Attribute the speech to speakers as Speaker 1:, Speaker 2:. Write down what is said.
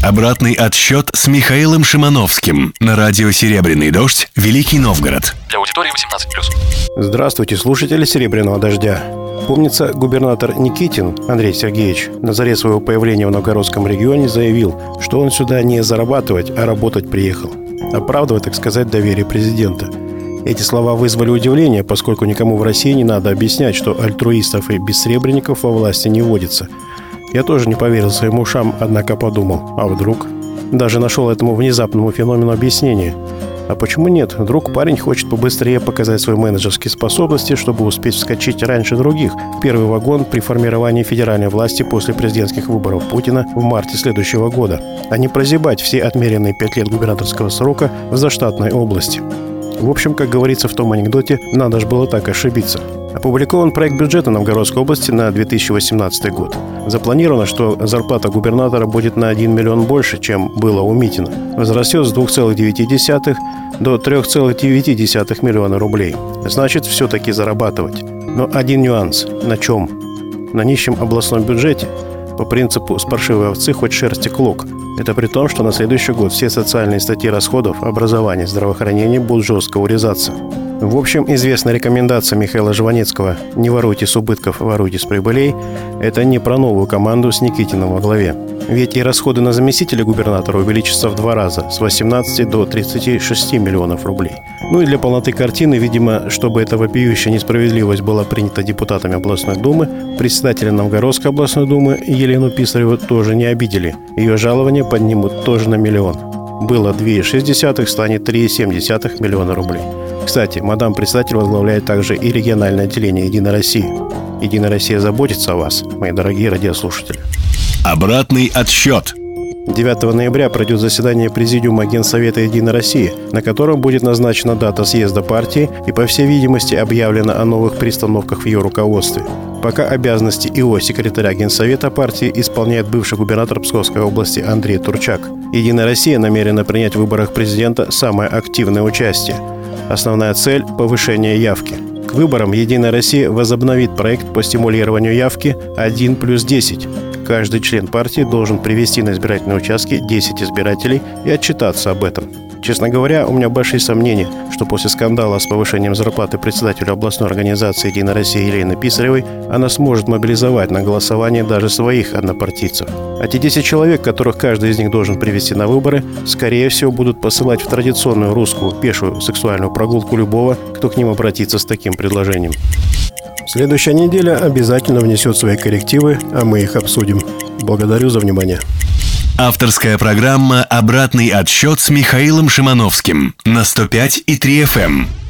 Speaker 1: Обратный отсчет с Михаилом Шимановским на радио «Серебряный дождь», Великий Новгород.
Speaker 2: Для аудитории 18+.
Speaker 3: Здравствуйте, слушатели «Серебряного дождя». Помнится, губернатор Никитин Андрей Сергеевич на заре своего появления в Новгородском регионе заявил, что он сюда не зарабатывать, а работать приехал. Оправдывать, так сказать, доверие президента. Эти слова вызвали удивление, поскольку никому в России не надо объяснять, что альтруистов и бессребренников во власти не водится. Я тоже не поверил своим ушам, однако подумал, а вдруг? Даже нашел этому внезапному феномену объяснение. А почему нет? Вдруг парень хочет побыстрее показать свои менеджерские способности, чтобы успеть вскочить раньше других в первый вагон при формировании федеральной власти после президентских выборов Путина в марте следующего года, а не прозябать все отмеренные 5 лет губернаторского срока в заштатной области. В общем, как говорится в том анекдоте, надо ж было так ошибиться. Опубликован проект бюджета Новгородской области на 2018 год. Запланировано, что зарплата губернатора будет на 1 миллион больше, чем было у Митина. Возрастет с 2,9 до 3,9 миллиона рублей. Значит, все-таки зарабатывать. Но один нюанс. На чем? На нищем областном бюджете. По принципу «с паршивой овцы хоть шерсти клок». Это при том, что на следующий год все социальные статьи расходов, образования, здравоохранения будут жестко урезаться. В общем, известная рекомендация Михаила Жванецкого «Не воруйте с убытков, воруйте с прибылей» – это не про новую команду с Никитиным во главе. Ведь и расходы на заместителя губернатора увеличатся в 2 раза – с 18 до 36 миллионов рублей. Ну и для полноты картины, видимо, чтобы эта вопиющая несправедливость была принята депутатами областной думы, председателя Новгородской областной думы Елену Писареву тоже не обидели. Ее жалование поднимут тоже на миллион. Было 2,6, станет 3,7 миллиона рублей. Кстати, мадам председатель возглавляет также и региональное отделение «Единой России». «Единая Россия» заботится о вас, мои дорогие радиослушатели.
Speaker 1: Обратный отсчет.
Speaker 3: 9 ноября пройдет заседание Президиума Генсовета «Единой России», на котором будет назначена дата съезда партии и, по всей видимости, объявлено о новых перестановках в ее руководстве. Пока обязанности ИО секретаря Генсовета партии исполняет бывший губернатор Псковской области Андрей Турчак. «Единая Россия» намерена принять в выборах президента самое активное участие. Основная цель – повышение явки. К выборам «Единая Россия» возобновит проект по стимулированию явки 1+10. Каждый член партии должен привести на избирательные участки 10 избирателей и отчитаться об этом. Честно говоря, у меня большие сомнения, что после скандала с повышением зарплаты председателю областной организации «Единой России» Елены Писаревой она сможет мобилизовать на голосование даже своих однопартийцев. А те 10 человек, которых каждый из них должен привести на выборы, скорее всего будут посылать в традиционную русскую пешую сексуальную прогулку любого, кто к ним обратится с таким предложением. Следующая неделя обязательно внесет свои коррективы, а мы их обсудим. Благодарю за внимание.
Speaker 1: Авторская программа «Обратный отсчет» с Михаилом Шимановским на 105,3 FM.